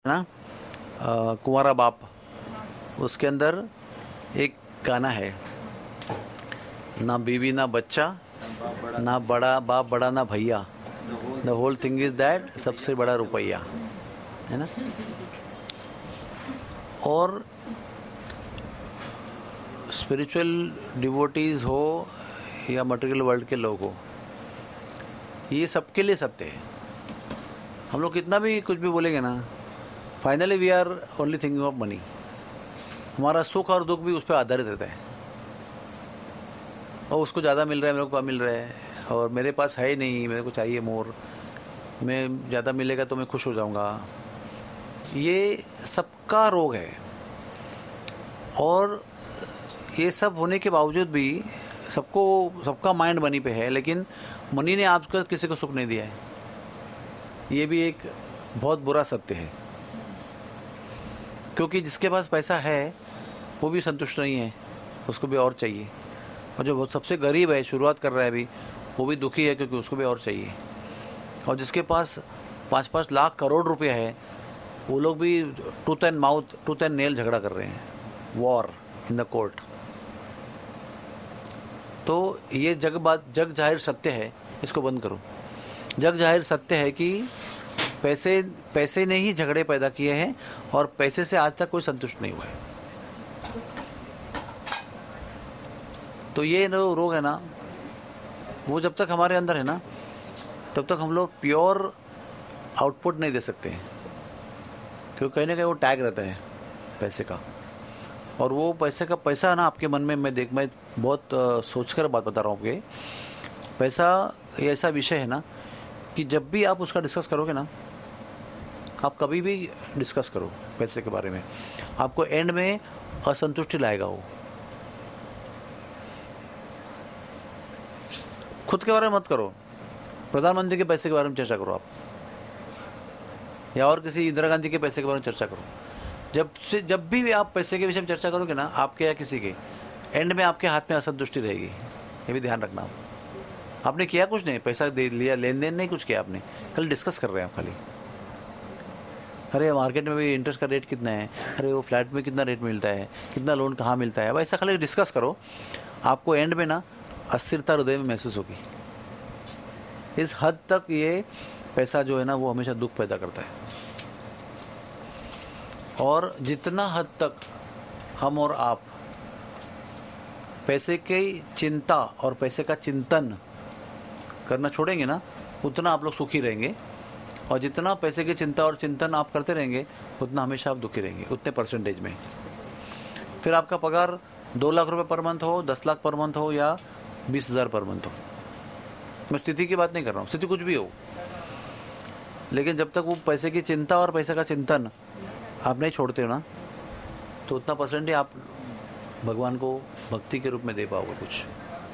ना कुंवारा बाप, उसके अंदर एक गाना है, ना बीवी ना बच्चा, ना बड़ा बाप बड़ा ना भैया, the whole thing is that, सबसे बड़ा रुपया, है ना। और स्पिरिचुअल डिवोटीज हो या मटेरियल वर्ल्ड के लोग हो, ये सबके लिए सत्य है। हम लोग कितना भी कुछ भी बोलेंगे ना, finally we are only thinking of money. हमारा सुख और दुख भी उस पर आधारित रहता है। और उसको ज़्यादा मिल रहा है, मेरे को कम मिल रहा है, और मेरे पास है ही नहीं, मेरे को चाहिए मोर, मैं ज़्यादा मिलेगा तो मैं खुश हो जाऊंगा। ये सबका रोग है। और ये सब होने के बावजूद भी सबका माइंड मनी पे है, लेकिन मनी ने आपको किसी को सुख नहीं दिया है। ये भी एक बहुत बुरा सत्य है, क्योंकि जिसके पास पैसा है वो भी संतुष्ट नहीं है, उसको भी और चाहिए। और जो सबसे गरीब है, शुरुआत कर रहा है अभी, वो भी दुखी है, क्योंकि उसको भी और चाहिए। और जिसके पास 5-5 लाख करोड़ रुपया है, वो लोग भी टूथ एंड नेल झगड़ा कर रहे हैं, वॉर इन द कोर्ट। तो ये जग जाहिर सत्य है, इसको बंद करो। जग जाहिर सत्य है कि पैसे ने ही झगड़े पैदा किए हैं, और पैसे से आज तक कोई संतुष्ट नहीं हुआ है। तो ये जो रोग है ना, वो जब तक हमारे अंदर है ना, तब तक हम लोग प्योर आउटपुट नहीं दे सकते हैं, क्योंकि कहीं ना कहीं वो टैग रहता है पैसे का। और वो पैसा ना आपके मन में, मैं बहुत सोचकर बात बता रहा हूँ आपके। पैसा ये ऐसा विषय है ना कि जब भी आप उसका डिस्कस करोगे ना, आप कभी भी डिस्कस करो पैसे के बारे में, आपको एंड में असंतुष्टि लाएगा वो। खुद के बारे में मत करो, प्रधानमंत्री के पैसे के बारे में चर्चा करो आप, या और किसी इंदिरा गांधी के पैसे के बारे में चर्चा करो। जब भी आप पैसे के विषय में चर्चा करोगे ना, आपके या किसी के, एंड में आपके हाथ में असंतुष्टि रहेगी। ये भी ध्यान रखना। आपने किया कुछ नहीं, पैसा दे लिया, लेन देन नहीं कुछ किया आपने, कल डिस्कस कर रहे हैं आप खाली। अरे मार्केट में भी इंटरेस्ट का रेट कितना है, अरे वो फ्लैट में कितना रेट मिलता है, कितना लोन कहाँ मिलता है, ऐसा खाली डिस्कस करो। आपको एंड में ना अस्थिरता हृदय में महसूस होगी। इस हद तक ये पैसा जो है ना, वो हमेशा दुख पैदा करता है। और जितना हद तक हम और आप पैसे की चिंता और पैसे का चिंतन करना छोड़ेंगे ना, उतना आप लोग सुखी रहेंगे। और जितना पैसे की चिंता और चिंतन आप करते रहेंगे, उतना हमेशा आप दुखी रहेंगे, उतने परसेंटेज में। फिर आपका पगार 2 लाख रुपए पर मंथ हो, 10 लाख पर मंथ हो, या 20,000 पर मंथ हो। मैं स्थिति की बात नहीं कर रहा हूँ, स्थिति कुछ भी हो, लेकिन जब तक वो पैसे की चिंता और पैसे का चिंतन आप नहीं छोड़ते हो ना, तो उतना परसेंट ही आप भगवान को भक्ति के रूप में दे पाओगे कुछ।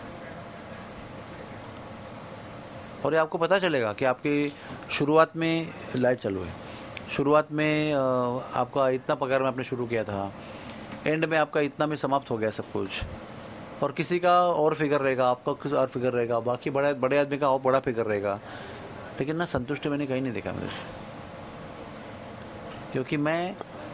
और ये आपको पता चलेगा कि आपकी शुरुआत में लाइट चालू है, शुरुआत में आपका इतना पगार में आपने शुरू किया था, एंड में आपका इतना में समाप्त हो गया सब कुछ। और किसी का और फिगर रहेगा, आपका कुछ और फिगर रहेगा, बाकी बड़े आदमी का और बड़ा फिगर रहेगा, लेकिन ना संतुष्टि मैंने कहीं नहीं देखा मेरे। क्योंकि मैं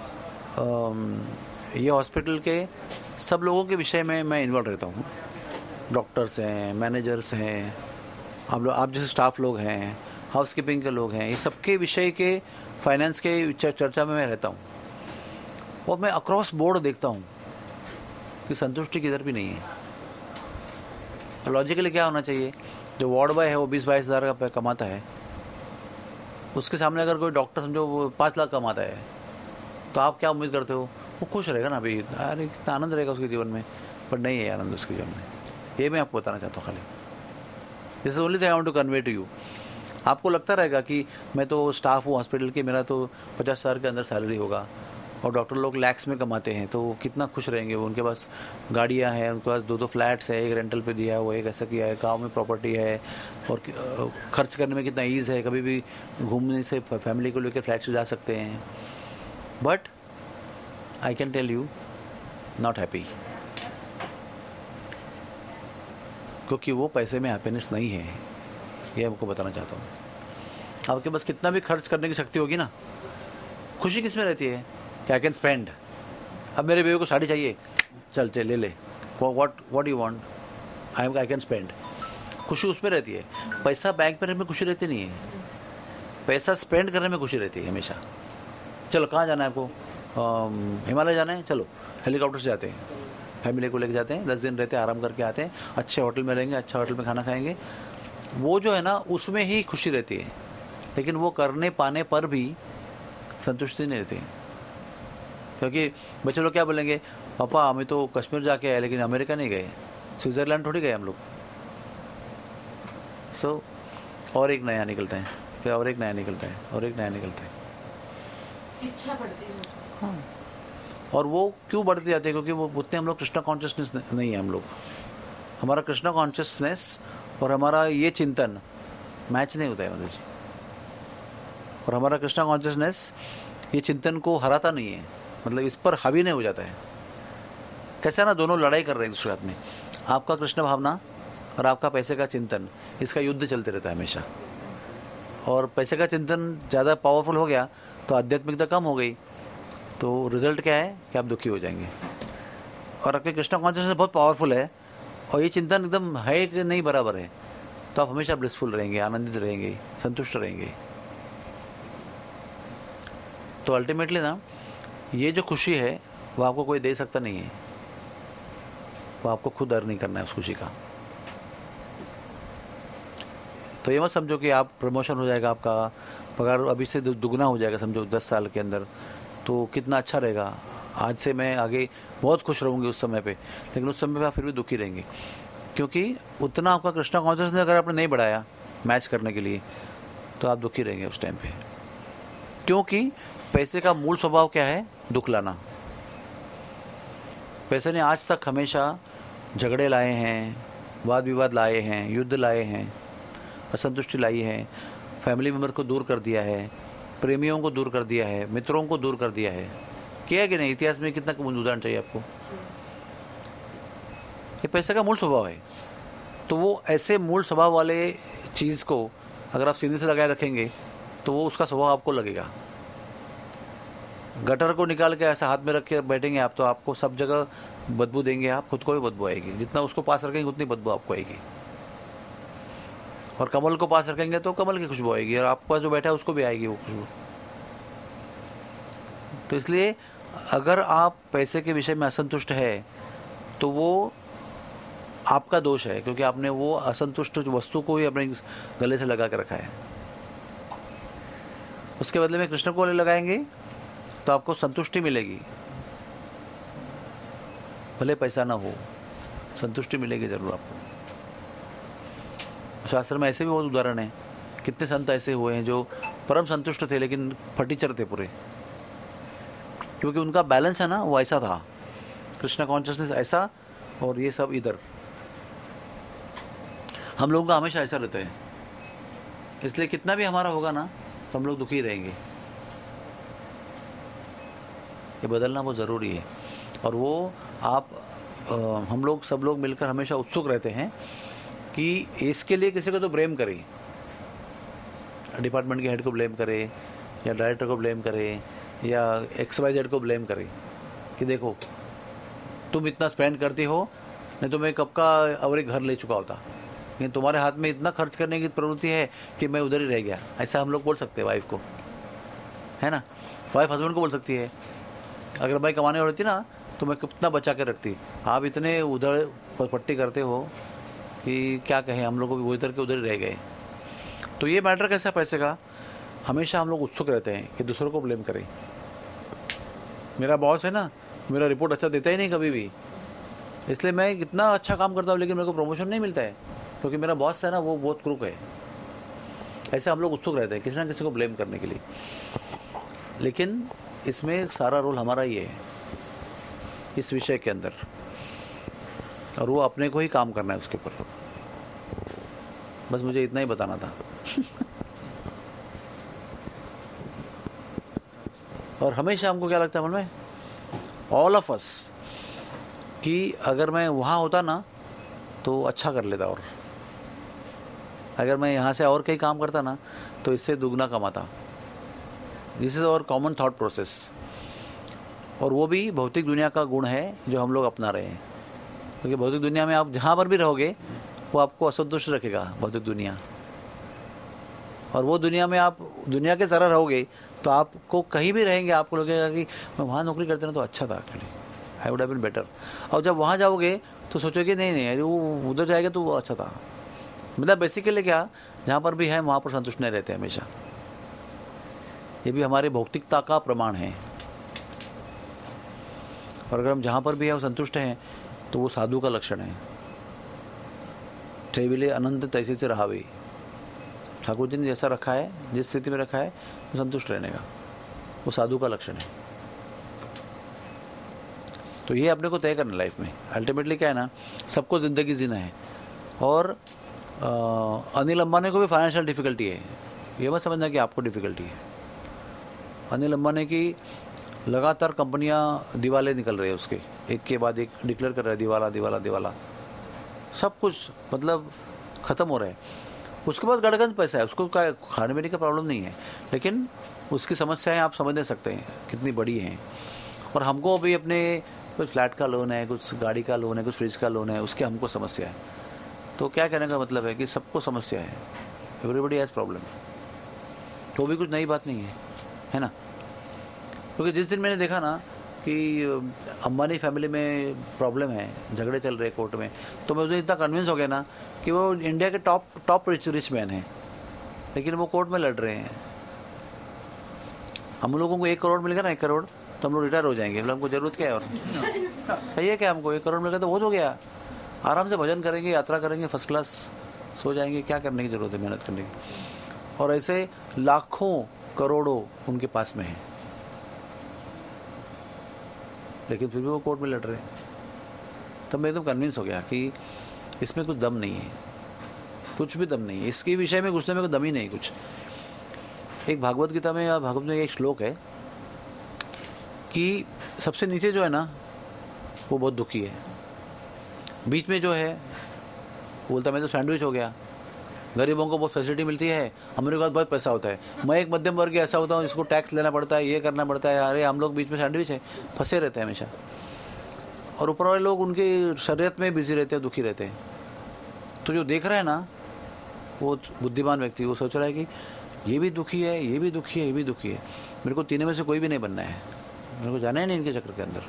ये हॉस्पिटल के सब लोगों के विषय में मैं इन्वॉल्व रहता हूँ। डॉक्टर्स हैं, मैनेजर्स हैं, आप जैसे स्टाफ लोग हैं, हाउसकीपिंग के लोग हैं, ये सबके विषय के, फाइनेंस के चर्चा में मैं रहता हूँ। और मैं अक्रॉस बोर्ड देखता हूँ कि संतुष्टि किधर भी नहीं है। लॉजिकली क्या होना चाहिए, जो वार्ड बॉय है वो 20-22 हज़ार का कमाता है, उसके सामने अगर कोई डॉक्टर समझो वो 5 लाख कमाता है, तो आप क्या उम्मीद करते हो? वो खुश रहेगा ना अभी, अरे कितना आनंद रहेगा उसके जीवन में। पर नहीं है आनंद उसके जीवन में। ये मैं आपको बताना चाहता हूँ खाली। This is only thing I want to convey to you. आपको लगता रहेगा कि मैं तो स्टाफ हूँ हॉस्पिटल के, मेरा तो 50,000 के अंदर सैलरी होगा, और डॉक्टर लोग लैक्स में कमाते हैं, तो वो कितना खुश रहेंगे। वो उनके पास गाड़ियाँ हैं, उनके पास 2-2 फ्लैट्स है, एक रेंटल पे दिया हुआ, एक ऐसा किया है, गाँव में प्रॉपर्टी है, और खर्च करने में कितना ईज़ है, कभी भी घूमने से फैमिली को लेकर फ्लैट से जा सकते हैं। But I can tell you, not happy, क्योंकि वो पैसे में हैप्पीनेस नहीं है। ये आपको बताना चाहता हूँ। आपके पास कितना भी खर्च करने की शक्ति होगी ना, खुशी किस में रहती है कि आई कैन स्पेंड। अब मेरे बेबी को साड़ी चाहिए, चल चल ले ले, what you want, I can spend. खुशी उसमें रहती है। पैसा बैंक में रखने में खुशी रहती नहीं है, पैसा स्पेंड करने में खुशी रहती है हमेशा। चलो कहाँ जाना है आपको, हिमालय जाना है, चलो हेलीकॉप्टर से जाते हैं, फैमिली को लेके जाते हैं, 10 दिन रहते हैं, आराम करके आते हैं, अच्छे होटल में रहेंगे, अच्छा होटल में खाना खाएंगे। वो जो है ना उसमें ही खुशी रहती है, लेकिन वो करने पाने पर भी संतुष्टि नहीं रहती। क्योंकि बच्चे लोग क्या बोलेंगे, पापा हमें तो कश्मीर जाके आए लेकिन अमेरिका नहीं गए, स्विट्ज़रलैंड थोड़ी गए हम लोग। सो और एक नया निकलता है, फिर और एक नया निकलता है, और एक नया निकलता है, इच्छा बढ़ती है। हाँ। और वो क्यों बढ़ती जाती है, क्योंकि वो उतने हम लोग कृष्णा कॉन्शियसनेस नहीं है। हम लोग, हमारा कृष्णा कॉन्शियसनेस और हमारा ये चिंतन मैच नहीं होता है मतलब जी। और हमारा कृष्णा कॉन्शियसनेस ये चिंतन को हराता नहीं है, मतलब इस पर हावी नहीं हो जाता है। कैसा ना, दोनों लड़ाई कर रहे हैं दूसरे हाथ में, आपका कृष्ण भावना और आपका पैसे का चिंतन, इसका युद्ध चलते रहता है हमेशा। और पैसे का चिंतन ज़्यादा पावरफुल हो गया तो आध्यात्मिकता कम हो गई, तो रिजल्ट क्या है कि आप दुखी हो जाएंगे। और आपके कृष्णा कॉन्शियसनेस बहुत पावरफुल है और ये चिंतन एकदम है कि नहीं बराबर है, तो आप हमेशा ब्लिसफुल रहेंगे, आनंदित रहेंगे, संतुष्ट रहेंगे। तो अल्टीमेटली ना ये जो खुशी है वो आपको कोई दे सकता नहीं है, वो आपको खुद अर्न नहीं करना है उस खुशी का। तो ये मत समझो कि आप प्रमोशन हो जाएगा, आपका पगार अभी से दुगना हो जाएगा समझो 10 साल के अंदर, तो कितना अच्छा रहेगा, आज से मैं आगे बहुत खुश रहूँगी उस समय पे। लेकिन उस समय पे आप फिर भी दुखी रहेंगे, क्योंकि उतना आपका कृष्णा कॉन्शियसनेस अगर आपने नहीं बढ़ाया मैच करने के लिए, तो आप दुखी रहेंगे उस टाइम पे। क्योंकि पैसे का मूल स्वभाव क्या है, दुख लाना। पैसे ने आज तक हमेशा झगड़े लाए हैं, वाद विवाद लाए हैं, युद्ध लाए हैं, असंतुष्टि लाई है, फैमिली मेम्बर को दूर कर दिया है, प्रेमियों को दूर कर दिया है, मित्रों को दूर कर दिया है। किया कि नहीं? इतिहास में कितना उदाहरण चाहिए आपको। ये पैसे का मूल स्वभाव है। तो वो ऐसे मूल स्वभाव वाले चीज़ को अगर आप सीने से लगाए रखेंगे तो वो उसका स्वभाव आपको लगेगा। गटर को निकाल के ऐसा हाथ में रख के बैठेंगे आप, तो आपको सब जगह बदबू देंगे, आप खुद को भी बदबू आएगी। जितना उसको पास रखेंगे उतनी बदबू आपको आएगी। और कमल को पास रखेंगे तो कमल की खुशबू आएगी, और आपके पास जो बैठा है उसको भी आएगी वो खुशबू। तो इसलिए अगर आप पैसे के विषय में असंतुष्ट है तो वो आपका दोष है, क्योंकि आपने वो असंतुष्ट वस्तु को ही अपने गले से लगा के रखा है। उसके बदले में कृष्ण को लगाएंगे तो आपको संतुष्टि मिलेगी, भले पैसा ना हो, संतुष्टि मिलेगी जरूर आपको। शास्त्र में ऐसे भी बहुत उदाहरण हैं, कितने संत ऐसे हुए हैं जो परम संतुष्ट थे लेकिन फटीचर थे पूरे, क्योंकि उनका बैलेंस है ना वो ऐसा था, कृष्ण कॉन्शियसनेस ऐसा और ये सब इधर। हम लोगों का हमेशा ऐसा रहता है, इसलिए कितना भी हमारा होगा ना तो हम लोग दुखी रहेंगे। ये बदलना बहुत ज़रूरी है। और वो आप हम लोग सब लोग मिलकर हमेशा उत्सुक रहते हैं कि इसके लिए किसी को तो ब्लेम करें, डिपार्टमेंट के हेड को ब्लेम करें या डायरेक्टर को ब्लेम करें या XYZ को ब्लेम करें कि देखो तुम इतना स्पेंड करती हो, नहीं तो मैं कब का और एक घर ले चुका होता, लेकिन तुम्हारे हाथ में इतना खर्च करने की प्रवृत्ति है कि मैं उधर ही रह गया। ऐसा हम लोग बोल सकते हैं वाइफ को, है ना। वाइफ हस्बैंड को बोल सकती है, अगर भाई कमाने वाली थी ना तो मैं कितना बचा के रखती, आप इतने उधर पट्टी करते हो कि क्या कहें, हम लोग को भी वो इधर के उधर ही रह गए। तो ये मैटर कैसा पैसे का, हमेशा हम लोग उत्सुक रहते हैं कि दूसरों को ब्लेम करें। मेरा बॉस है ना, मेरा रिपोर्ट अच्छा देता ही नहीं कभी भी, इसलिए मैं इतना अच्छा काम करता हूँ लेकिन मेरे को प्रमोशन नहीं मिलता है, क्योंकि मेरा बॉस है ना वो बहुत क्रूक है। ऐसे हम लोग उत्सुक रहते हैं किसी ना किसी को ब्लेम करने के लिए, लेकिन इसमें सारा रोल हमारा ही है इस विषय के अंदर, और वो अपने को ही काम करना है उसके ऊपर। बस मुझे इतना ही बताना था। और हमेशा हमको क्या लगता है मन में, ऑल ऑफ अस, कि अगर मैं वहाँ होता ना तो अच्छा कर लेता, और अगर मैं यहाँ से और कहीं काम करता ना तो इससे दुगना कमाता। This is our common thought process, और वो भी भौतिक दुनिया का गुण है जो हम लोग अपना रहे हैं। क्योंकि भौतिक दुनिया में आप जहाँ पर भी रहोगे वो आपको असंतुष्ट रखेगा, भौतिक दुनिया। और वो दुनिया में आप दुनिया के तरह रहोगे तो आपको कहीं भी रहेंगे आपको लगेगा कि मैं वहाँ नौकरी करते ना तो अच्छा था, actually I would have been better. और जब वहाँ जाओगे तो सोचोगे नहीं नहीं, अरे वो उधर जाएगा तो वो अच्छा था। मतलब बेसिकली क्या, जहाँ पर भी है वहाँ पर संतुष्ट नहीं रहते हमेशा। ये भी हमारे भौतिकता का प्रमाण है। और अगर हम जहाँ पर भी है वो संतुष्ट हैं तो वो साधु का लक्षण है। ठेविले अनंत तैसे से रहावे, ठाकुर जी ने जैसा रखा है, जिस स्थिति में रखा है वो संतुष्ट रहने का, वो साधु का लक्षण है। तो ये अपने को तय करना लाइफ में। अल्टीमेटली क्या है ना, सबको ज़िंदगी जीना है। और अनिल अंबानी को भी फाइनेंशियल डिफिकल्टी है, ये मत समझना कि आपको डिफिकल्टी है। अनिल अंबानी की लगातार कंपनियां दिवाले निकल रही है उसके, एक के बाद एक डिक्लेयर कर रहे हैं दिवाला दिवाला दिवाला, सब कुछ मतलब ख़त्म हो रहा है। उसके पास गड़गंज पैसा है, उसको क्या खाने पीने का प्रॉब्लम नहीं है, लेकिन उसकी समस्याएं आप समझ नहीं सकते हैं कितनी बड़ी हैं। और हमको अभी अपने कुछ फ्लैट का लोन है, कुछ गाड़ी का लोन है, कुछ फ्रिज का लोन है, उसके हमको समस्या है। तो क्या कहने का मतलब है कि सबको समस्या है, एवरीबडी हैज़ प्रॉब्लम। तो भी कुछ नई बात नहीं है ना। क्योंकि जिस दिन मैंने देखा ना कि अंबानी फैमिली में प्रॉब्लम है, झगड़े चल रहे कोर्ट में, तो मैं मुझे इतना कन्विंस हो गया ना कि वो इंडिया के टॉप रिच मैन हैं, लेकिन वो कोर्ट में लड़ रहे हैं। हम लोगों को 1 करोड़ मिलेगा ना, 1 करोड़, तो हम लोग रिटायर हो जाएंगे। मतलब हमको ज़रूरत क्या है, और चाहिए क्या हमको? 1 करोड़ मिलेगा तो बहुत हो गया, आराम से भजन करेंगे, यात्रा करेंगे, फर्स्ट क्लास सो जाएंगे। क्या करने की ज़रूरत है मेहनत करने की? और ऐसे लाखों करोड़ों उनके पास में है, लेकिन फिर भी वो कोर्ट में लड़ रहे हैं। तब मैं एकदम कन्विंस हो गया कि इसमें कुछ दम नहीं है, कुछ भी दम नहीं है इसके विषय में घुसने में, कोई दम ही नहीं कुछ। एक भागवत गीता में या भागवत में एक श्लोक है कि सबसे नीचे जो है ना वो बहुत दुखी है, बीच में जो है बोलता मैं तो सैंडविच हो गया, गरीबों को बहुत फैसिलिटी मिलती है, हमारे पास बहुत पैसा होता है, मैं एक मध्यम वर्ग ऐसा होता हूँ जिसको टैक्स लेना पड़ता है, ये करना पड़ता है, अरे हम लोग बीच में सैंडविच है, फंसे रहते हैं हमेशा। और ऊपर वाले लोग उनकी शरीयत में बिजी रहते हैं, दुखी रहते हैं। तो जो देख रहा है ना वो बुद्धिमान व्यक्ति, वो सोच रहा है कि ये भी दुखी है, ये भी दुखी है, ये भी दुखी है, मेरे को तीनों में से कोई भी नहीं बनना है, मेरे को जाना ही नहीं इनके चक्कर के अंदर।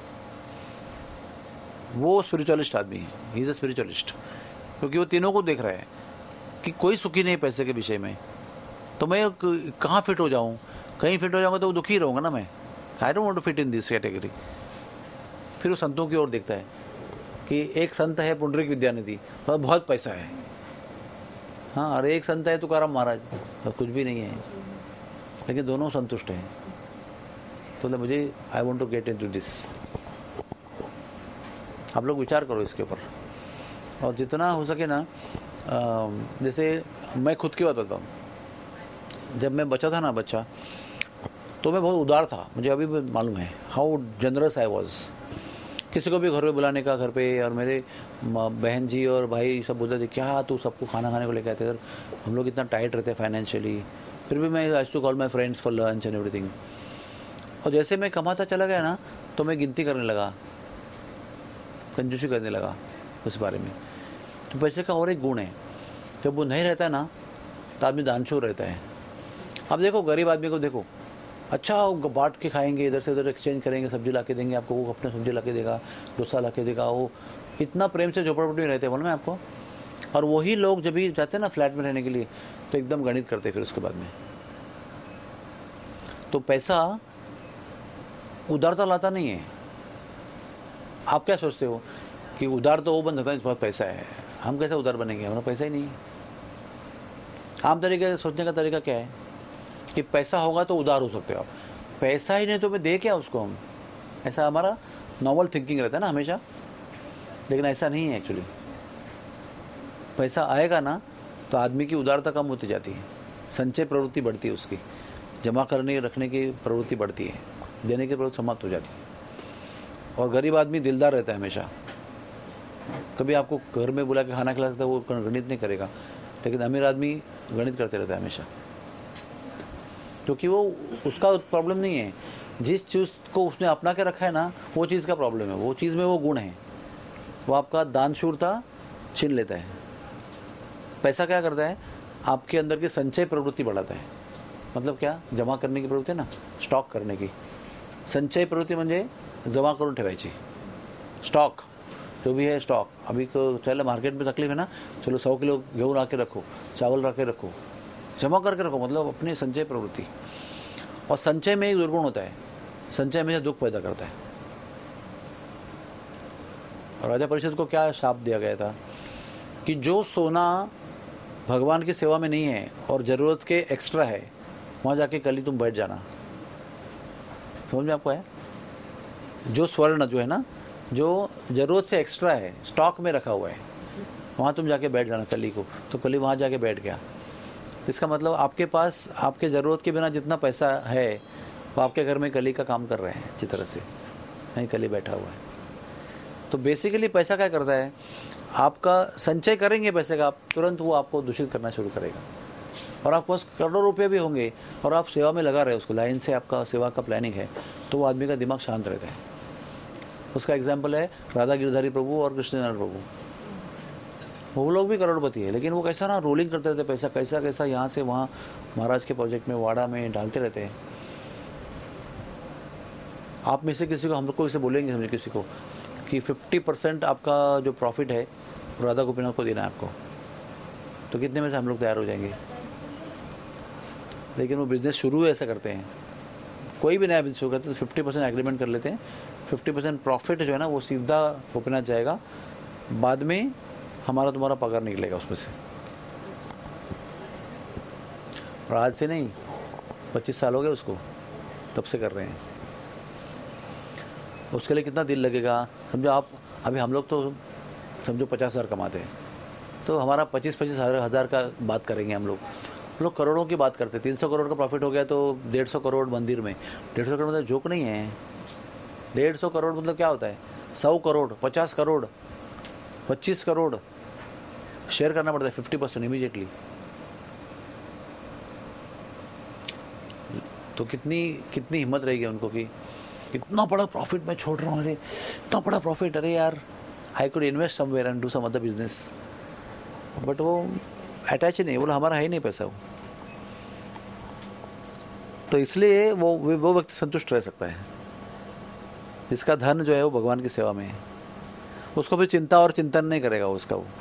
वो स्पिरिचुअलिस्ट आदमी है, ही इज़ अ स्पिरिचुअलिस्ट, क्योंकि वो तीनों को देख रहा है कि कोई सुखी नहीं पैसे के विषय में, तो मैं कहाँ फिट हो जाऊँ? कहीं फिट हो जाऊँगा तो दुखी रहूँगा ना मैं। I don't want to fit in this category. फिर वो संतों की ओर देखता है कि एक संत है पुंडरीक विद्यानिधि, बहुत पैसा है, हाँ, और एक संत है तुकाराम महाराज, तो कुछ भी नहीं है, लेकिन दोनों संतुष्ट हैं। तो मुझे I want to get into this. आप लोग विचार करो इसके ऊपर, और जितना हो सके ना, जैसे मैं खुद की बात बताऊँ, जब मैं बच्चा था ना, बच्चा, तो मैं बहुत उदार था, मुझे अभी भी मालूम है हाउ जनरस आई वॉज। किसी को भी घर पे बुलाने का, घर पे, और मेरे बहन जी और भाई सब बोलते थे क्या तू सबको खाना खाने को लेके आते, हम लोग इतना टाइट रहते फाइनेंशियली, फिर भी मैं I to call my friends for lunch and everything. और जैसे मैं कमाता चला गया ना तो मैं गिनती करने लगा, कंजूसी करने लगा उस बारे में। तो पैसे का और एक गुण है, जब वो नहीं रहता है ना तो आदमी दानशूर रहता है। अब देखो गरीब आदमी को देखो, अच्छा बांट के खाएंगे, इधर से उधर एक्सचेंज करेंगे, सब्जी ला के देंगे आपको, वो अपने सब्जी ला के देगा, डोसा ला के देगा, वो इतना प्रेम से झोपड़पट्टी में रहते हैं, बोलो मैं आपको। और वही लोग जब भी जाते हैं ना फ्लैट में रहने के लिए तो एकदम गणित करते हैं फिर उसके बाद में। तो पैसा उदारता लाता नहीं है। आप क्या सोचते हो कि उदार तो वो बन सकता है जिस पास पैसा है, हम कैसे उदार बनेंगे, हमारा पैसा ही नहीं है। आम तरीके से सोचने का तरीका क्या है कि पैसा होगा तो उदार हो सकते हो आप, पैसा ही नहीं तो मैं दे क्या उसको हम, ऐसा हमारा नॉर्मल थिंकिंग रहता है ना हमेशा। लेकिन ऐसा नहीं है एक्चुअली। पैसा आएगा ना तो आदमी की उदारता कम होती जाती है, संचय प्रवृत्ति बढ़ती है उसकी, जमा करने रखने की प्रवृत्ति बढ़ती है, देने की प्रवृत्ति समाप्त हो जाती है। और गरीब आदमी दिलदार रहता है हमेशा, कभी आपको घर में बुला के खाना खिला सकता है, वो गणित नहीं करेगा, लेकिन अमीर आदमी गणित करते रहता है हमेशा। क्योंकि वो उसका प्रॉब्लम नहीं है, जिस चीज़ को उसने अपना के रखा है ना वो चीज़ का प्रॉब्लम है, वो चीज़ में वो गुण है, वो आपका दानशूरता छीन लेता है। पैसा क्या करता है, आपके अंदर की संचय प्रवृत्ति बढ़ाता है। मतलब क्या, जमा करने की प्रवृत्ति ना, स्टॉक करने की। संचय प्रवृत्ति म्हणजे जमा करून ठेवायची, स्टॉक जो भी है स्टॉक। अभी तो चलो मार्केट में तकलीफ है ना, चलो 100 किलो गेहूँ ला के रखो, चावल ला के रखो, जमा करके रखो, मतलब अपनी संचय प्रवृत्ति। और संचय में एक दुर्गुण होता है, संचय में दुख पैदा करता है। राजा परिषद को क्या शाप दिया गया था कि जो सोना भगवान की सेवा में नहीं है और ज़रूरत के एक्स्ट्रा है, वहाँ जाके कल ही तुम बैठ जाना। समझ में आपको है? जो स्वर्ण जो है ना, जो ज़रूरत से एक्स्ट्रा है, स्टॉक में रखा हुआ है, वहाँ तुम जाके बैठ जाना कली को। तो कली वहाँ जाके बैठ गया। इसका मतलब आपके पास आपके ज़रूरत के बिना जितना पैसा है वो आपके घर में कली का काम कर रहे हैं अच्छी तरह से, नहीं कली बैठा हुआ है। तो बेसिकली पैसा क्या करता है, आपका संचय करेंगे पैसे का, आप तुरंत वो आपको दूषित करना शुरू करेगा। और आपके पास करोड़ों रुपये भी होंगे और आप सेवा में लगा रहे हो, उसको लाइन से आपका सेवा का प्लानिंग है, तो वो आदमी का दिमाग शांत रहता है। उसका एग्जाम्पल है राधा गिरधारी प्रभु और कृष्णनारायण प्रभु। वो लोग भी करोड़पति है, लेकिन वो कैसा ना रोलिंग करते रहते पैसा, कैसा कैसा यहाँ से वहाँ महाराज के प्रोजेक्ट में, वाड़ा में डालते रहते हैं। आप में से किसी को, हम लोग को इसे बोलेंगे समझे किसी को कि 50% आपका जो प्रॉफिट है राधा गोपीनाथ को देना है आपको, तो कितने में से हम लोग तैयार हो जाएंगे? लेकिन वो बिज़नेस शुरू ऐसा करते हैं, कोई भी नया बिजनेस शुरू करते हैं तो 50% एग्रीमेंट कर लेते हैं, 50% प्रॉफिट जो है ना वो सीधा गोपीनाथ जाएगा, बाद में हमारा तुम्हारा पगार निकलेगा उसमें से। और आज से नहीं, 25 साल हो गए उसको, तब से कर रहे हैं। उसके लिए कितना दिल लगेगा समझो आप। अभी हम लोग तो समझो 50,000 कमाते हैं, तो हमारा 25-25 हज़ार का बात करेंगे हम लोग करोड़ों की बात करते हैं। 300 करोड़ का प्रॉफिट हो गया तो 150 करोड़ मंदिर में। 150 करोड़ मतलब जोक नहीं है। 150 करोड़ मतलब क्या होता है, 100 करोड़, 50 करोड़, 25 करोड़ शेयर करना पड़ता है 50% इमीडिएटली। तो कितनी हिम्मत रहेगी उनको कि इतना बड़ा प्रॉफिट मैं छोड़ रहा हूँ, अरे इतना बड़ा प्रॉफिट, अरे यार I could invest somewhere and do some other business. But वो अटैच ही नहीं, बोला हमारा है ही नहीं पैसा वो। तो इसलिए वो व्यक्ति संतुष्ट रह सकता है जिसका धन जो है वो भगवान की सेवा में है। उसको फिर चिंता और चिंतन नहीं करेगा उसका। वो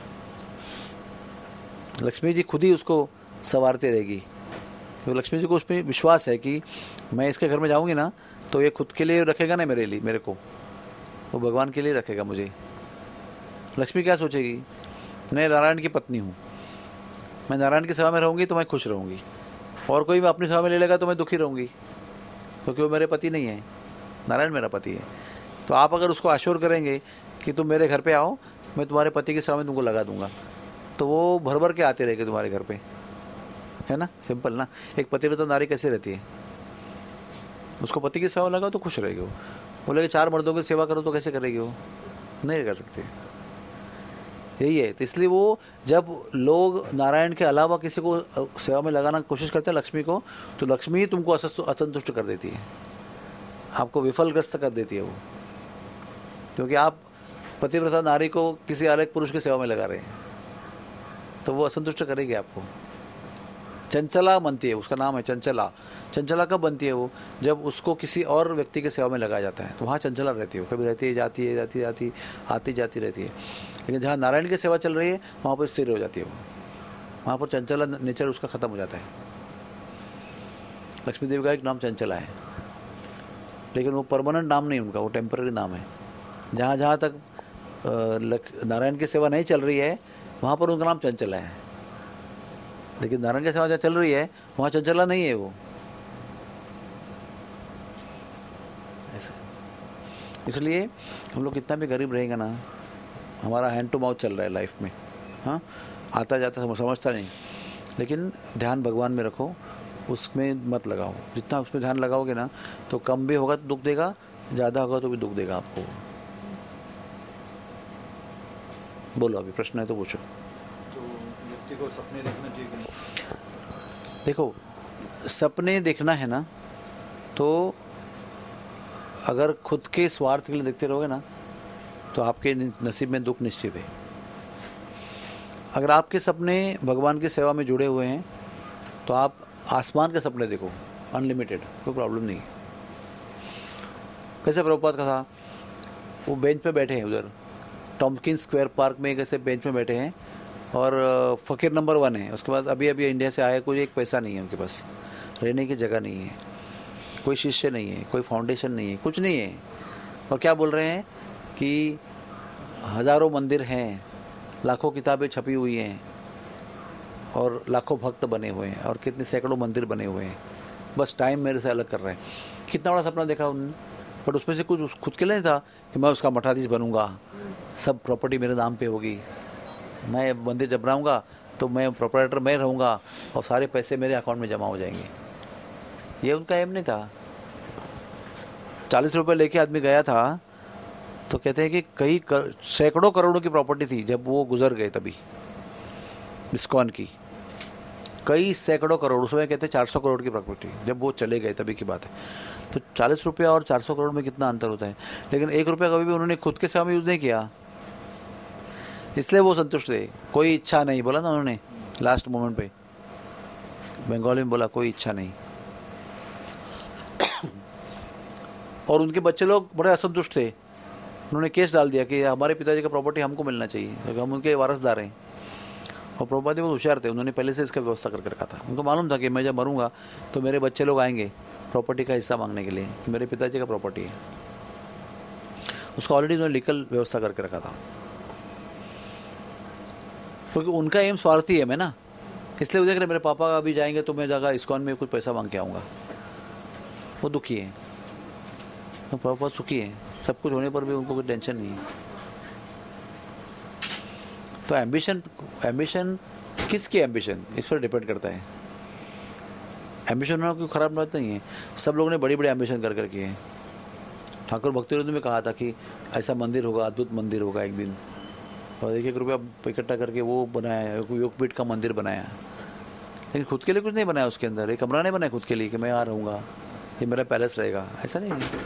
लक्ष्मी जी खुद ही उसको संवारते रहेगी, तो लक्ष्मी जी को उसमें विश्वास है कि मैं इसके घर में जाऊंगी ना तो ये खुद के लिए रखेगा ना मेरे लिए, मेरे को वो भगवान के लिए रखेगा मुझे। लक्ष्मी क्या सोचेगी, मैं नारायण की पत्नी हूँ, मैं नारायण की सेवा में रहूँगी तो मैं खुश रहूँगी, और कोई भी अपनी सेवा में ले लेगा तो मैं दुखी रहूँगी, क्योंकि वो मेरे पति नहीं है, नारायण मेरा पति है। तो आप अगर उसको आश्योर करेंगे कि तुम मेरे घर पे आओ, मैं तुम्हारे पति की सेवा में तुमको लगा दूंगा, तो वो भर भर के आते रहेंगे तुम्हारे घर पे, है ना। सिंपल ना। एक पतिव्रता नारी कैसे रहती है, उसको पति की सेवा लगाओ तो खुश रहेगी। वो बोले कि 4 मर्दों की सेवा करो तो कैसे करेगी, वो नहीं कर सकती। यही है। तो इसलिए वो जब लोग नारायण के अलावा किसी को सेवा में लगाना कोशिश करते हैं लक्ष्मी को, तो लक्ष्मी ही तुमको असंतुष्ट कर देती है, आपको विफलग्रस्त कर देती है वो, क्योंकि आप पतिव्रता नारी को किसी अलग पुरुष की सेवा में लगा रहे हैं, तो वो असंतुष्ट करेगी आपको। चंचला बनती है, उसका नाम है चंचला। चंचला कब बनती है वो, जब उसको किसी और व्यक्ति की सेवा में लगाया जाता है, तो वहाँ चंचला रहती है, कभी रहती है, जाती है, आती जाती रहती है। लेकिन जहाँ नारायण की सेवा चल रही है वहाँ पर स्थिर हो जाती है वो, वहाँ पर चंचला नेचर उसका खत्म हो जाता है। लक्ष्मी देवी का एक नाम चंचला है, लेकिन वो परमानेंट नाम नहीं उनका, वो टेम्पररी नाम है। जहाँ जहाँ तक नारायण की सेवा नहीं चल रही है वहाँ पर उनका नाम चंचला है, लेकिन नारायण की सेवा जहाँ चल रही है वहाँ चंचला नहीं है वो, ऐसा। इसलिए हम लोग कितना भी गरीब रहेंगे ना, हमारा हैंड टू माउथ चल रहा है लाइफ में, हाँ, आता जाता समझता नहीं, लेकिन ध्यान भगवान में रखो, उसमें मत लगाओ। जितना उसमें ध्यान लगाओगे ना तो कम भी होगा तो दुख देगा, ज़्यादा होगा तो भी दुख देगा आपको। बोलो, अभी प्रश्न है तो पूछो। तो व्यक्ति को सपने देखना चाहिए कि नहीं? देखो, सपने देखना है ना, तो अगर खुद के स्वार्थ के लिए देखते रहोगे ना, तो आपके नसीब में दुख निश्चित है। अगर आपके सपने भगवान की सेवा में जुड़े हुए हैं, तो आप आसमान के सपने देखो, अनलिमिटेड, कोई प्रॉब्लम नहीं है। कैसे प्रभुपाद का था, वो बेंच पे बैठे हैं उधर टॉम्किंस स्क्वायर पार्क में, कैसे बेंच पे बैठे हैं, और फ़कीर नंबर 1 है। उसके बाद अभी अभी इंडिया से आए, कोई एक पैसा नहीं है उनके पास, रहने की जगह नहीं है, कोई शिष्य नहीं है, कोई फाउंडेशन नहीं है, कुछ नहीं है। और क्या बोल रहे हैं कि हज़ारों मंदिर हैं, लाखों किताबें छपी हुई हैं, और लाखों भक्त बने हुए हैं, और कितने सैकड़ों मंदिर बने हुए हैं, बस टाइम मेरे से अलग कर रहे हैं। कितना बड़ा सपना देखा उन्होंने, बट उसमें से कुछ खुद के लिए नहीं था कि मैं उसका मठाधीश बनूंगा, सब प्रॉपर्टी मेरे नाम पे होगी, मैं मंदिर जब बनाऊंगा तो मैं प्रोपराइटर मैं रहूँगा, और सारे पैसे मेरे अकाउंट में जमा हो जाएंगे। ये उनका एम नहीं था। 40 रुपये लेके आदमी गया था, तो कहते हैं कि कई सैकड़ों करोड़ों की प्रॉपर्टी थी जब वो गुजर गए, तभी इस्कॉन की कई सैकड़ों करोड़, उसमें कहते हैं 400 करोड़ की प्रॉपर्टी, जब वो चले गए तभी की बात है। तो 40 रुपया और 400 करोड़ में कितना अंतर होता है। लेकिन 1 रुपया कभी भी उन्होंने खुद के सेवा में यूज़ नहीं किया, इसलिए वो संतुष्ट थे। कोई इच्छा नहीं, बोला ना उन्होंने लास्ट मोमेंट पे, बंगाली में बोला कोई इच्छा नहीं। और उनके बच्चे लोग बड़े असंतुष्ट थे, उन्होंने केस डाल दिया कि हमारे पिताजी का प्रॉपर्टी हमको मिलना चाहिए, क्योंकि हम उनके वारसदार हैं। और प्रभुपाद जी बहुत होशियार थे, उन्होंने पहले से इसका व्यवस्था करके रखा था। उनको मालूम था कि मैं जब मरूंगा तो मेरे बच्चे लोग आएंगे प्रॉपर्टी का हिस्सा मांगने के लिए, कि मेरे पिताजी का प्रॉपर्टी है। उसका ऑलरेडी उन्होंने लीगल व्यवस्था करके रखा था, क्योंकि उनका एम स्वार्थी है मैं ना, इसलिए वो देख रहे मेरे पापा अभी जाएंगे तो मैं जाकर इस्कॉन में कुछ पैसा मांग के आऊँगा। वो दुखी है, तो प्रभुपाद सुखी है, सब कुछ होने पर भी उनको कोई टेंशन नहीं है। तो एम्बिशन किसकी एम्बिशन, इस पर डिपेंड करता है। एम्बिशन होना कोई खराब बात नहीं है, सब लोगों ने बड़ी बड़ी एम्बिशन कर किए हैं। ठाकुर भक्तिवेदांत में कहा था कि ऐसा मंदिर होगा, अद्भुत मंदिर होगा एक दिन, और 1-1 रुपया इकट्ठा करके वो बनाया, योगपीठ का मंदिर बनाया। लेकिन खुद के लिए कुछ नहीं बनाया, उसके अंदर एक कमरा नहीं बनाया खुद के लिए कि मैं यहाँ रहूँगा, ये मेरा पैलेस रहेगा, ऐसा नहीं है।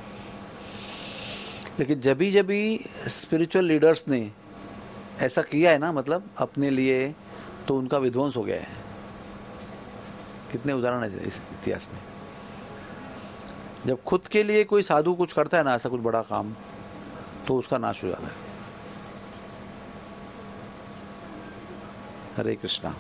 लेकिन जब भी स्पिरिचुअल लीडर्स ने ऐसा किया है ना, मतलब अपने लिए, तो उनका विध्वंस हो गया है। कितने उदाहरण है इस इतिहास में। जब खुद के लिए कोई साधु कुछ करता है ना, ऐसा कुछ बड़ा काम, तो उसका नाश हो जाता है। हरे कृष्णा।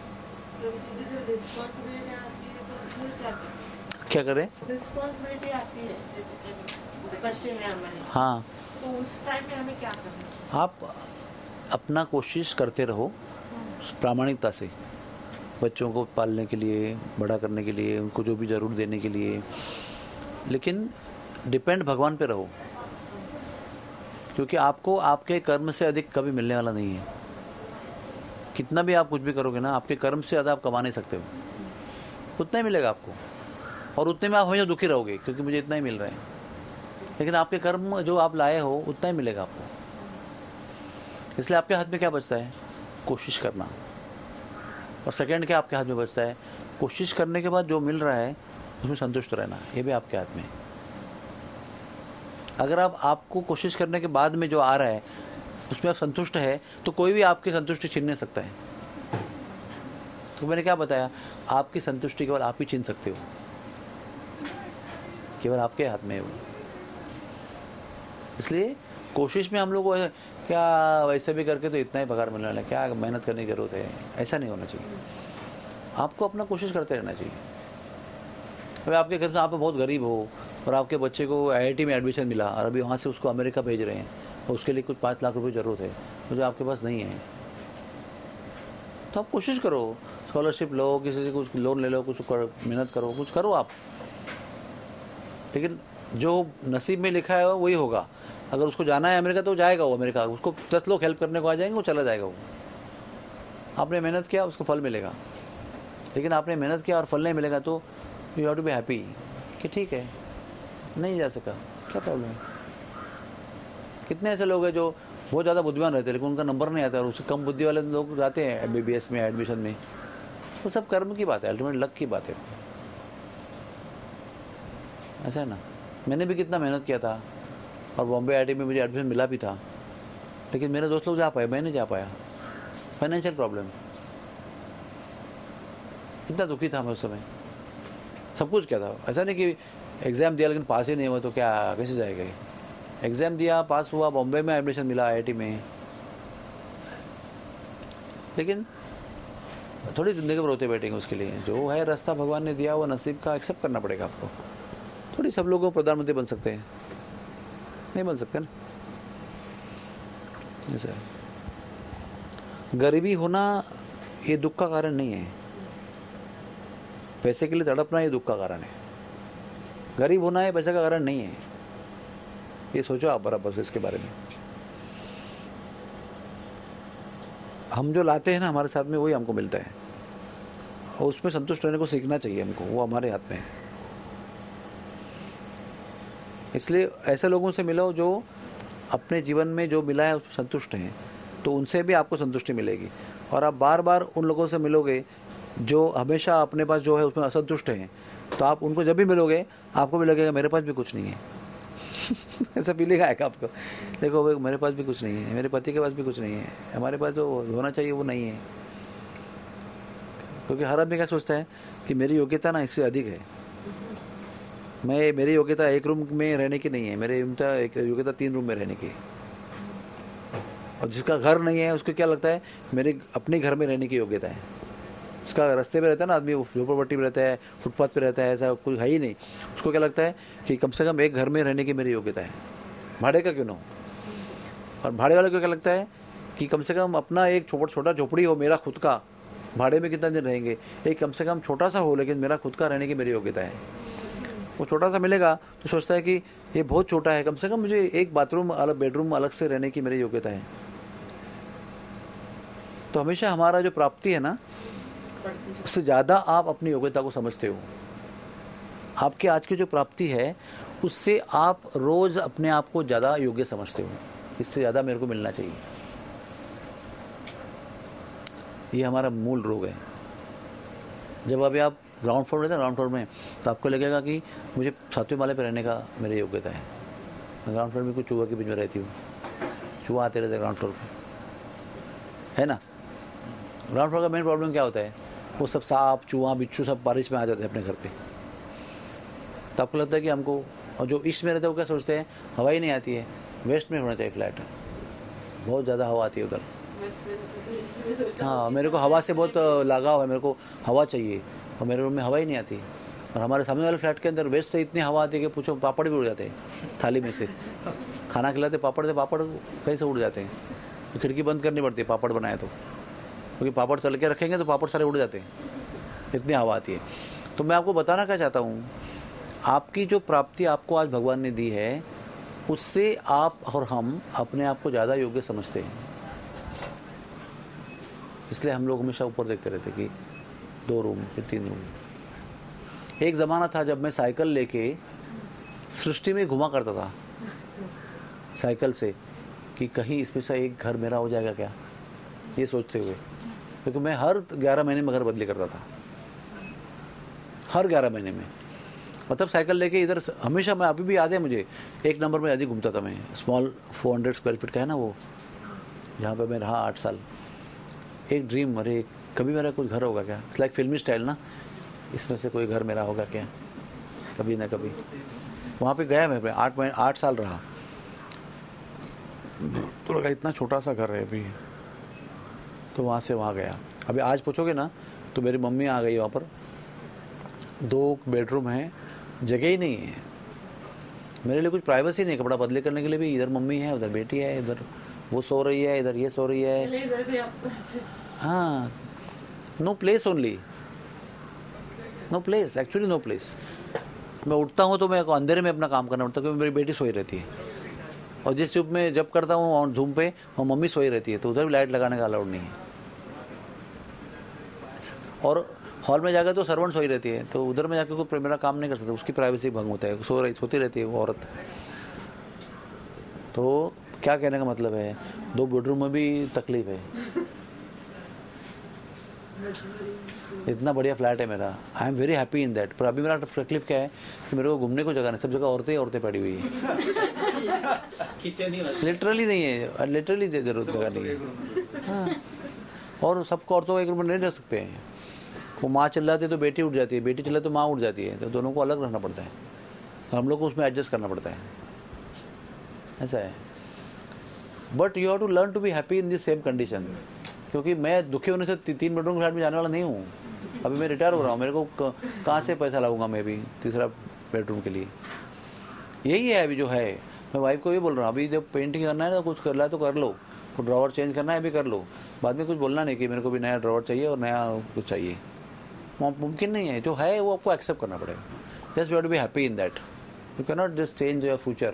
क्या करें, रिस्पॉन्सिबिलिटी आती है, जैसे पश्चिम में हमारे, हाँ, तो उस टाइम में हमें क्या करना है? आप अपना कोशिश करते रहो प्रामाणिकता से, बच्चों को पालने के लिए, बड़ा करने के लिए, उनको जो भी जरूर देने के लिए, लेकिन डिपेंड भगवान पे रहो, क्योंकि आपको आपके कर्म से अधिक कभी मिलने वाला नहीं है। कितना भी आप कुछ भी करोगे ना, आपके कर्म से ज़्यादा आप कमा नहीं सकते हो, उतना ही मिलेगा आपको, और उतने में आप हमेशा दुखी रहोगे क्योंकि मुझे इतना ही मिल रहा है। लेकिन आपके कर्म जो आप लाए हो उतना ही मिलेगा आपको। इसलिए आपके हाथ में क्या बचता है, कोशिश करना। और सेकंड क्या आपके हाथ में बचता है, कोशिश करने के बाद जो मिल रहा है उसमें संतुष्ट रहना, ये भी आपके हाथ में। अगर आपको कोशिश करने के बाद में जो आ रहा है उसमें आप संतुष्ट है, तो कोई भी आपकी संतुष्टि छीन नहीं सकता है। तो मैंने क्या बताया, आपकी संतुष्टि केवल आप ही छीन सकते हो, केवल आपके हाथ में है वो। इसलिए कोशिश में हम लोग को क्या वैसे भी करके तो इतना ही पगार मिलने वाला है, क्या मेहनत करने की जरूरत है, ऐसा नहीं होना चाहिए। आपको अपना कोशिश करते रहना चाहिए। अभी आपके घर में आप बहुत गरीब हो और आपके बच्चे को IIT में एडमिशन मिला और अभी वहाँ से उसको अमेरिका भेज रहे हैं और उसके लिए कुछ 5 लाख रुपए ज़रूरत है, तो जो आपके पास नहीं है, तो आप कोशिश करो, स्कॉलरशिप लो, किसी से कुछ लोन ले लो, कुछ मेहनत करो, कुछ करो आप। लेकिन जो नसीब में लिखा है वही होगा। अगर उसको जाना है अमेरिका तो जाएगा वो अमेरिका, उसको 10 लोग हेल्प करने को आ जाएंगे, वो चला जाएगा। वो आपने मेहनत किया, उसको फल मिलेगा। लेकिन आपने मेहनत किया और फल नहीं मिलेगा तो you have to be happy कि ठीक है, नहीं जा सका, क्या प्रॉब्लम है। कितने ऐसे लोग हैं जो बहुत ज़्यादा बुद्धिमान रहते हैं लेकिन उनका नंबर नहीं आता, और उससे कम बुद्धि वाले लोग जाते हैं MBBS में एडमिशन में। वो सब कर्म की बात है, अल्टीमेट लक की बात है। ऐसा है ना, मैंने भी कितना मेहनत किया था और बॉम्बे आईआईटी में मुझे एडमिशन मिला भी था, लेकिन मेरे दोस्त लोग जा पाए, मैं नहीं जा पाया। फाइनेंशियल प्रॉब्लम, इतना दुखी था मैं उस समय। सब कुछ क्या था, ऐसा नहीं कि एग्ज़ाम दिया लेकिन पास ही नहीं हुआ तो क्या कैसे जाएगा। एग्ज़ाम दिया, पास हुआ, बॉम्बे में एडमिशन मिला आईआईटी में, लेकिन थोड़ी ज़िंदगी पर रोते बैठेंगे उसके लिए। जो है रास्ता भगवान ने दिया वो नसीब का एक्सेप्ट करना पड़ेगा आपको। थोड़ी सब लोगों को प्रधानमंत्री बन सकते हैं, नहीं बन सकते ना। ऐसा गरीबी होना ये दुख का कारण नहीं है, पैसे के लिए तड़पना ये दुख का कारण है। गरीब होना ये पैसे का कारण नहीं है, ये सोचो आप बराबर से इसके बारे में। हम जो लाते हैं ना हमारे साथ में वही हमको मिलता है, और उसमें संतुष्ट रहने को सीखना चाहिए हमको, वो हमारे हाथ में है। इसलिए ऐसे लोगों से मिलो जो अपने जीवन में जो मिला है उसमें संतुष्ट हैं, तो उनसे भी आपको संतुष्टि मिलेगी। और आप बार बार उन लोगों से मिलोगे जो हमेशा अपने पास जो है उसमें असंतुष्ट हैं, तो आप उनको जब भी मिलोगे आपको भी लगेगा मेरे पास भी कुछ नहीं है। ऐसा फीलिंग आएगा आपको, देखो भाई मेरे पास भी कुछ नहीं है, मेरे पति के पास भी कुछ नहीं है, हमारे पास जो होना चाहिए वो नहीं है। क्योंकि हर आदमी क्या सोचता है कि मेरी योग्यता ना इससे अधिक है, मेरी योग्यता एक रूम में रहने की नहीं है, मेरी योग्यता 3 रूम में रहने की। और जिसका घर नहीं है उसको क्या लगता है मेरे अपने घर में रहने की योग्यता है। उसका रास्ते पे रहता है ना आदमी, झोपड़पट्टी पे रहता है, फुटपाथ पे रहता है, ऐसा कुछ है ही नहीं, उसको क्या लगता है कि कम से कम एक घर में रहने की मेरी योग्यता है, भाड़े का क्यों ना हो। और भाड़े वाले को क्या लगता है कि कम से कम अपना एक छोटा झोपड़ी हो मेरा खुद का, भाड़े में कितना दिन रहेंगे, एक कम से कम छोटा सा हो लेकिन मेरा खुद का रहने की मेरी योग्यता है। वो छोटा सा मिलेगा तो सोचता है कि ये बहुत छोटा है, कम से कम मुझे एक बाथरूम अलग, बेडरूम अलग से रहने की मेरी योग्यता है। तो हमेशा हमारा जो प्राप्ति है ना उससे ज़्यादा आप अपनी योग्यता को समझते हो। आपके आज की जो प्राप्ति है उससे आप रोज़ अपने आप को ज़्यादा योग्य समझते हो, इससे ज़्यादा मेरे को मिलना चाहिए। ये हमारा मूल रोग है। जब अभी आप ग्राउंड फ्लोर रहते हैं, ग्राउंड फ्लोर में, तो आपको लगेगा कि मुझे 7वें माले पर रहने का मेरी योग्यता है। मैं ग्राउंड फ्लोर में कुछ चूहा के बीच में रहती हूँ, चूहा आते रहते ग्राउंड फ्लोर पर, है ना। ग्राउंड फ्लोर का मेन प्रॉब्लम क्या होता है, वो सब सांप चूहा बिच्छू सब बारिश में आ जाते हैं अपने घर पे। तो आपको लगता है कि हमको, और जो ईस्ट में रहते हैं वो क्या सोचते हैं हवा ही नहीं आती है, वेस्ट में होना चाहिए फ्लैट, बहुत ज़्यादा हवा आती है उधर। हाँ, मेरे को हवा से बहुत लगाव है, मेरे को हवा चाहिए, और मेरे रूम में हवा ही नहीं आती। और हमारे सामने वाले फ्लैट के अंदर वेस्ट से इतनी हवा आती है कि पूछो, पापड़ भी उड़ जाते हैं थाली में से। खाना खिलाते पापड़ से, पापड़ कहीं से उड़ जाते हैं, तो खिड़की बंद करनी पड़ती है पापड़ बनाए तो, क्योंकि पापड़ तल के रखेंगे तो पापड़ सारे उड़ जाते हैं, इतनी हवा आती है। तो मैं आपको बताना क्या चाहता हूँ, आपकी जो प्राप्ति आपको आज भगवान ने दी है उससे आप और हम अपने आप को ज़्यादा योग्य समझते हैं। इसलिए हम लोग हमेशा ऊपर देखते रहते कि 2 रूम फिर 3 रूम। एक ज़माना था जब मैं साइकिल लेके सृष्टि में घुमा करता था साइकिल से, कि कहीं इसमें से एक घर मेरा हो जाएगा क्या, ये सोचते हुए। क्योंकि मैं हर 11 महीने में घर बदली करता था, हर 11 महीने में। मतलब साइकिल लेके इधर हमेशा, मैं अभी भी याद है मुझे, 1 नंबर में अधिक घूमता था मैं। स्मॉल 400 स्क्वायर फीट का है ना वो, जहाँ पे मैं रहा 8 साल। एक ड्रीम, अरे कभी मेरा कुछ घर होगा क्या, इट्स लाइक फिल्मी स्टाइल ना, इसमें से कोई घर मेरा होगा क्या, कभी ना कभी। वहाँ पे गया मैं 8 साल रहा, तो लगा इतना छोटा सा घर है अभी, तो वहाँ से वहाँ गया। अभी आज पूछोगे ना तो मेरी मम्मी आ गई वहाँ पर, 2 बेडरूम हैं, जगह ही नहीं है मेरे लिए, कुछ प्राइवेसी नहीं, कपड़ा बदले करने के लिए भी। इधर मम्मी है, उधर बेटी है, इधर वो सो रही है, इधर ये सो रही है। हाँ, no place, only no place, actually no place. मैं उठता हूँ तो मैं अंधेरे में अपना काम करना पड़ता है, क्योंकि मेरी बेटी सोई रहती है, और जिस चुप में जब करता हूँ धूम पे वो मम्मी सोई रहती है, तो उधर भी लाइट लगाने का अलाउड नहीं है। और हॉल में जाकर तो सर्वेंट सोई रहती है, तो उधर में जाकर कोई मेरा काम नहीं कर सकता, उसकी प्राइवेसी भंग होता है, सोती रहती है वो औरत। तो क्या कहने का मतलब है, 2 बेडरूम में भी तकलीफ है। इतना बढ़िया फ्लैट है मेरा, I am very happy in that. पर अभी मेरा तकलीफ क्या है कि मेरे को घूमने को जगह नहीं, सब जगह औरतें ही औरतें पड़ी हुई है। किचन ही लिटरली नहीं है, लिटरली जरूरत जगह नहीं है। हाँ, और सबको औरतों को एक रूम में नहीं रह सकते हैं। वो माँ चिल्लाती है तो बेटी उठ जाती है, बेटी चिल्लाती तो माँ उठ जाती है, तो दोनों को अलग रहना पड़ता है, हम लोग को उसमें एडजस्ट करना पड़ता है, ऐसा है। But you have to learn to be happy in this same condition. क्योंकि मैं दुखी होने से 3 बेडरूम फ्लैट में जाने वाला नहीं हूँ। अभी मैं रिटायर हो रहा हूँ, मेरे को कहाँ से पैसा लगाऊंगा मैं भी तीसरा बेडरूम के लिए। यही है अभी जो है। मैं वाइफ को ये बोल रहा हूँ, अभी जब पेंटिंग करना है ना, कुछ कर रहा है तो कर लो, कुछ ड्रॉवर चेंज करना है भी कर लो, बाद में कुछ बोलना नहीं कि मेरे को भी नया ड्रॉवर चाहिए और नया कुछ चाहिए। मुमकिन नहीं है, जो है वो आपको एक्सेप्ट करना पड़ेगा। Just you have to be happy in that, you can not just change your future.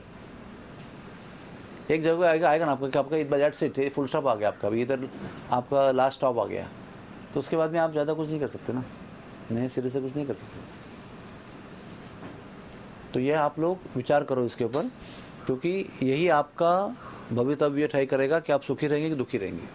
एक जगह आएगा ना आपका इस बजट से फुल स्टॉप आ गया आपका, अभी इधर आपका लास्ट स्टॉप आ गया, तो उसके बाद में आप ज़्यादा कुछ नहीं कर सकते ना, नए सिरे से कुछ नहीं कर सकते। तो यह आप लोग विचार करो इसके ऊपर, क्योंकि यही आपका भवितव्य तय करेगा कि आप सुखी रहेंगे कि दुखी रहेंगे।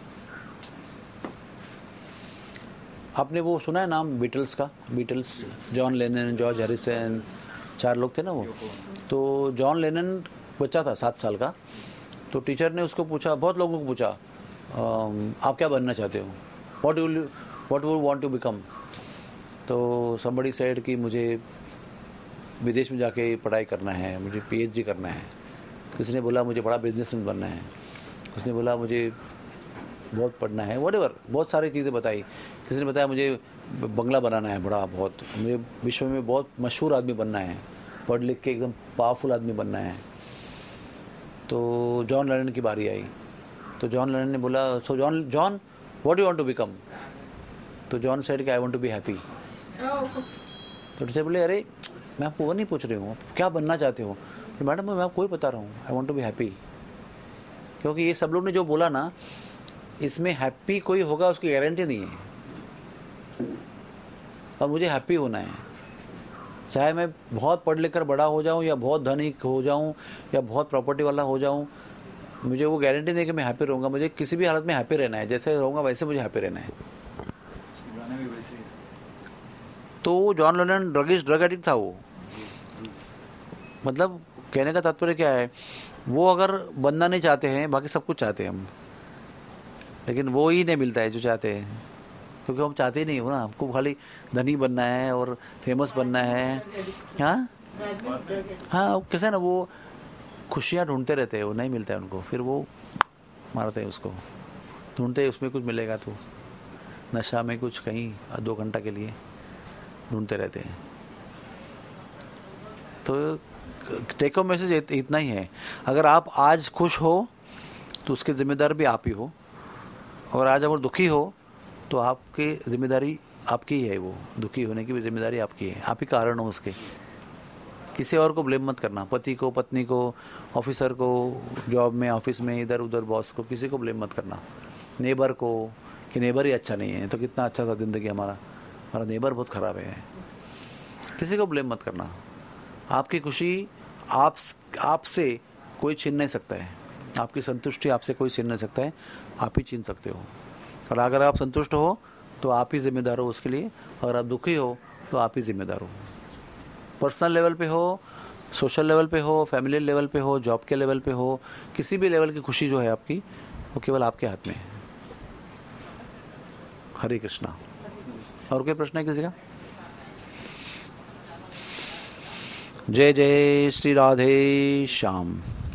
आपने वो सुना है नाम बीटल्स का? Beatles, John Lennon, George Harrison, 4 लोग थे ना वो। तो जॉन लेनन बच्चा था 7 साल का, तो टीचर ने उसको पूछा, बहुत लोगों को पूछा, आप क्या बनना चाहते हो, what you want to become. तो somebody said कि मुझे विदेश में जाके पढ़ाई करना है, मुझे PhD करना है। किसी ने बोला मुझे बड़ा बिजनेसमैन बनना है, उसने बोला मुझे बहुत पढ़ना है, व्हाटएवर, बहुत सारी चीज़ें बताई। किसी ने बताया मुझे बंगला बनाना है बड़ा, बहुत मुझे विश्व में बहुत मशहूर आदमी बनना है, पढ़ लिख के एकदम पावरफुल आदमी बनना है। तो जॉन लेनन की बारी आई, तो जॉन लेनन ने बोला, so John what you want to become. तो जॉन सेड कि I want to be happy. तो टीचर बोले, अरे मैं आपको वो नहीं पूछ रही हूँ, क्या बनना चाहते हो। तो मैडम मैं आपको वही बता रहा हूँ, I want to be happy. क्योंकि ये सब लोग ने जो बोला ना, इसमें हैप्पी कोई होगा उसकी गारंटी नहीं है, और मुझे हैप्पी होना है। चाहे मैं बहुत पढ़ लिख कर बड़ा हो जाऊं, या बहुत धनिक हो जाऊं, या बहुत प्रॉपर्टी वाला हो जाऊं, मुझे वो गारंटी नहीं कि मैं हैप्पी रहूँगा। मुझे किसी भी हालत में हैप्पी रहना है, जैसे रहूँगा वैसे मुझे हैप्पी रहना है। तो जॉन लेनन ड्रग एडिक्ट था वो। मतलब कहने का तात्पर्य क्या है, वो अगर बनना नहीं चाहते हैं, बाकी सब कुछ चाहते हैं हम, लेकिन वो ही नहीं मिलता है जो चाहते हैं, क्योंकि हम चाहते ही नहीं हो ना, हमको खाली धनी बनना है और फेमस बनना है। हाँ कैसे है ना, वो खुशियाँ ढूंढते रहते हैं, वो नहीं मिलता है उनको, फिर वो मारते हैं उसको, ढूंढते हैं उसमें कुछ मिलेगा तो, नशा में कुछ कहीं 2 घंटा के लिए ढूंढते रहते हैं। तो टेक होम मैसेज इतना ही है, अगर आप आज खुश हो तो उसके जिम्मेदार भी आप ही हो, और आज अगर दुखी हो तो आपकी जिम्मेदारी आपकी ही है, वो दुखी होने की भी जिम्मेदारी आपकी है, आप ही कारण हो उसके। किसी और को ब्लेम मत करना, पति को, पत्नी को, ऑफिसर को, जॉब में, ऑफिस में, इधर उधर बॉस को, किसी को ब्लेम मत करना। नेबर को, कि नेबर ही अच्छा नहीं है तो कितना अच्छा था ज़िंदगी हमारा नेबर बहुत ख़राब है, किसी को ब्लेम मत करना। आपकी खुशी आपसे कोई छीन नहीं सकता है, आपकी संतुष्टि आपसे कोई छीन नहीं सकता है, आप ही छीन सकते हो। और अगर आप संतुष्ट हो तो आप ही जिम्मेदार हो उसके लिए, और आप दुखी हो तो आप ही जिम्मेदार हो। पर्सनल लेवल पे हो, सोशल लेवल पे हो, फैमिली लेवल पे हो, जॉब के लेवल पे हो, किसी भी लेवल की खुशी जो है आपकी, वो केवल आपके हाथ में है। हरे कृष्णा। और कोई प्रश्न है किसी का? जय जय श्री राधे श्याम।